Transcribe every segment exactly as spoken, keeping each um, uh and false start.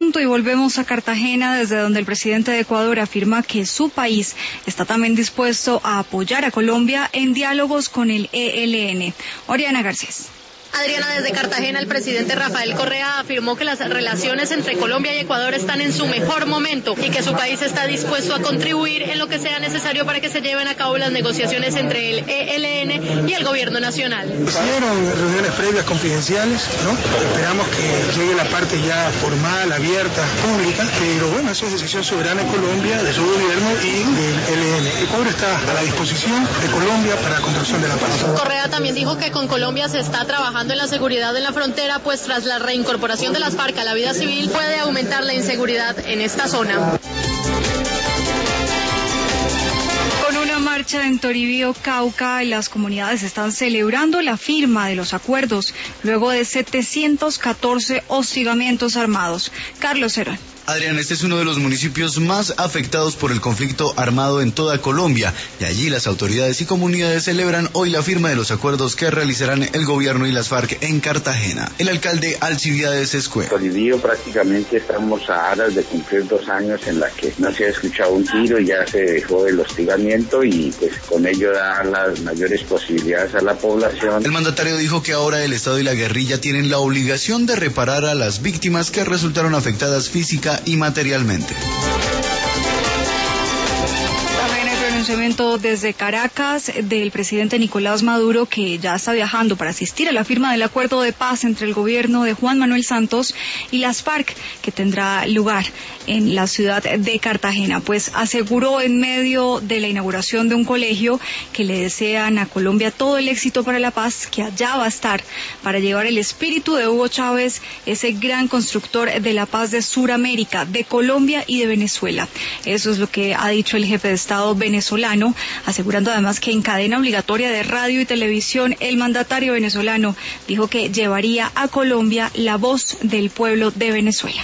asunto y volvemos a Cartagena, desde donde el presidente de Ecuador afirma que su país está también dispuesto a apoyar a Colombia en diálogos con el E L N. Oriana Garcés. Adriana, desde Cartagena, el presidente Rafael Correa afirmó que las relaciones entre Colombia y Ecuador están en su mejor momento y que su país está dispuesto a contribuir en lo que sea necesario para que se lleven a cabo las negociaciones entre el E L N y el gobierno nacional. Hicieron reuniones previas confidenciales, ¿no? Esperamos que llegue la parte ya formal, abierta, pública, pero bueno, eso es decisión soberana de Colombia, de su gobierno y del E L N. Ecuador está a la disposición de Colombia para la construcción de la paz. Correa también dijo que con Colombia se está trabajando en la seguridad en la frontera, pues tras la reincorporación de las FARC a la vida civil puede aumentar la inseguridad en esta zona. Con una marcha en Toribío, Cauca, las comunidades están celebrando la firma de los acuerdos luego de setecientos catorce hostigamientos armados. Carlos Herón. Adrián, este es uno de los municipios más afectados por el conflicto armado en toda Colombia, y allí las autoridades y comunidades celebran hoy la firma de los acuerdos que realizarán el gobierno y las FARC en Cartagena. El alcalde Alcibiades Escuela. Toribío prácticamente estamos a aras de cumplir dos años en la que no se ha escuchado un tiro, ya se dejó el hostigamiento y pues con ello da las mayores posibilidades a la población. El mandatario dijo que ahora el Estado y la guerrilla tienen la obligación de reparar a las víctimas que resultaron afectadas física y materialmente. Pronunciamiento desde Caracas del presidente Nicolás Maduro, que ya está viajando para asistir a la firma del acuerdo de paz entre el gobierno de Juan Manuel Santos y las FARC, que tendrá lugar en la ciudad de Cartagena. Pues aseguró en medio de la inauguración de un colegio que le desean a Colombia todo el éxito para la paz, que allá va a estar para llevar el espíritu de Hugo Chávez, ese gran constructor de la paz de Sudamérica, de Colombia y de Venezuela. Eso es lo que ha dicho el jefe de Estado venezolano, asegurando además que en cadena obligatoria de radio y televisión el mandatario venezolano dijo que llevaría a Colombia la voz del pueblo de Venezuela.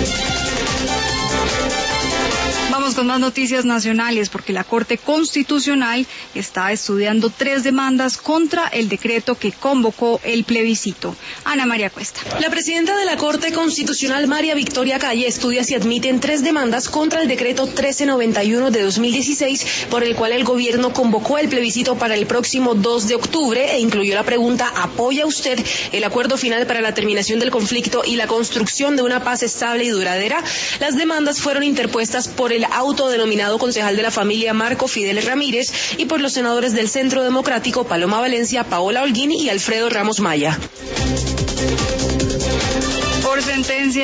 Vamos con más noticias nacionales, porque la Corte Constitucional está estudiando tres demandas contra el decreto que convocó el plebiscito. Ana María Cuesta. La presidenta de la Corte Constitucional, María Victoria Calle, estudia si admiten tres demandas contra el decreto trece noventa y uno de dos mil dieciséis, por el cual el gobierno convocó el plebiscito para el próximo dos de octubre e incluyó la pregunta: ¿apoya usted el acuerdo final para la terminación del conflicto y la construcción de una paz estable y duradera? Las demandas fueron interpuestas por el autodenominado concejal de la familia Marco Fidel Ramírez y por los senadores del Centro Democrático Paloma Valencia, Paola Holguín y Alfredo Ramos Maya. Por sentencia